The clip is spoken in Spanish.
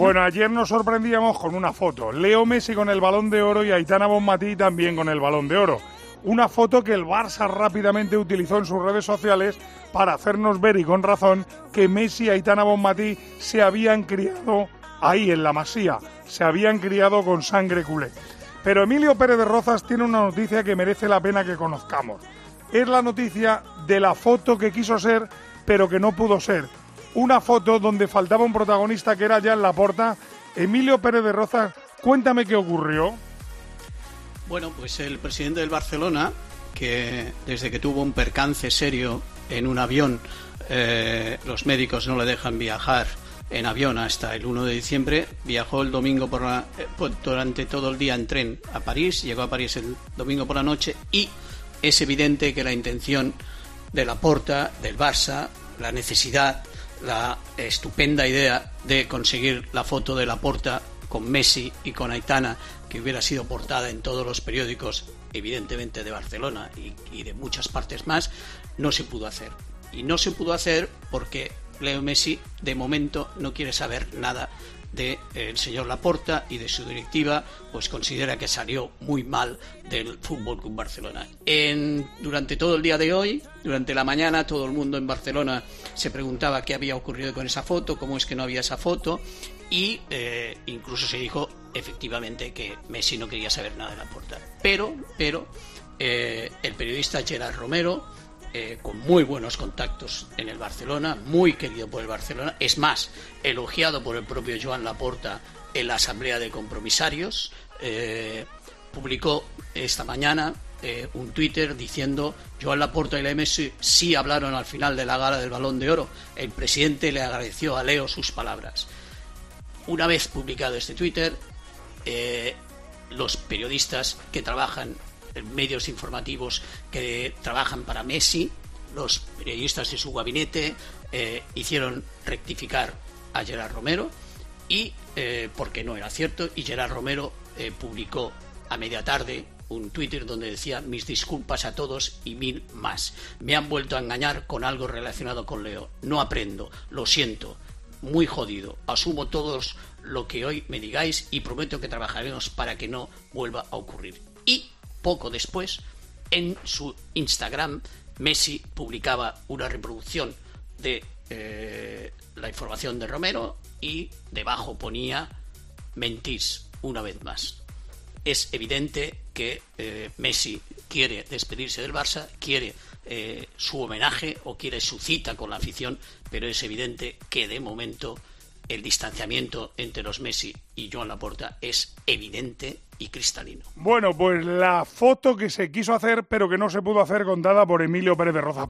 Bueno, ayer nos sorprendíamos con una foto. Leo Messi con el Balón de Oro y Aitana Bonmatí también con el Balón de Oro. Una foto que el Barça rápidamente utilizó en sus redes sociales para hacernos ver, y con razón, que Messi y Aitana Bonmatí se habían criado ahí en la Masía, se habían criado con sangre culé. Pero Emilio Pérez de Rozas tiene una noticia que merece la pena que conozcamos. Es la noticia de la foto que quiso ser, pero que no pudo ser. Una foto donde faltaba un protagonista que era Joan Laporta. Emilio Pérez de Rozas, cuéntame qué ocurrió. Bueno, pues el presidente del Barcelona, que desde que tuvo un percance serio en un avión, los médicos no le dejan viajar en avión hasta el 1 de diciembre, viajó el domingo durante todo el día en tren a París, llegó a París el domingo por la noche, y es evidente que la intención de Laporta, del Barça, la necesidad, la estupenda idea de conseguir la foto de Laporta con Messi y con Aitana, que hubiera sido portada en todos los periódicos, evidentemente de Barcelona y de muchas partes más, no se pudo hacer. Y no se pudo hacer porque Leo Messi, de momento, no quiere saber nada del señor Laporta y de su directiva, pues considera que salió muy mal del Fútbol Club Barcelona. Durante todo el día de hoy, durante la mañana, todo el mundo en Barcelona se preguntaba qué había ocurrido con esa foto, cómo es que no había esa foto, y incluso se dijo efectivamente que Messi no quería saber nada de Laporta. Pero el periodista Gerard Romero, con muy buenos contactos en el Barcelona, muy querido por el Barcelona, es más, elogiado por el propio Joan Laporta en la asamblea de compromisarios, publicó esta mañana un Twitter diciendo: Joan Laporta y la Messi sí hablaron al final de la gala del Balón de Oro. El presidente le agradeció a Leo sus palabras. Una vez publicado este Twitter, los periodistas que trabajan en medios informativos, que trabajan para Messi, los periodistas de su gabinete, hicieron rectificar a Gerard Romero, y porque no era cierto, y Gerard Romero publicó a media tarde un Twitter donde decía: mis disculpas a todos y mil más. Me han vuelto a engañar con algo relacionado con Leo. No aprendo, lo siento, muy jodido. Asumo todos lo que hoy me digáis y prometo que trabajaremos para que no vuelva a ocurrir. Y poco después, en su Instagram, Messi publicaba una reproducción de la información de Romero y debajo ponía: mentís una vez más. Es evidente que Messi quiere despedirse del Barça, quiere su homenaje o quiere su cita con la afición, pero es evidente que de momento el distanciamiento entre los Messi y Joan Laporta es evidente y cristalino. Bueno, pues la foto que se quiso hacer pero que no se pudo hacer, contada por Emilio Pérez de Rozas.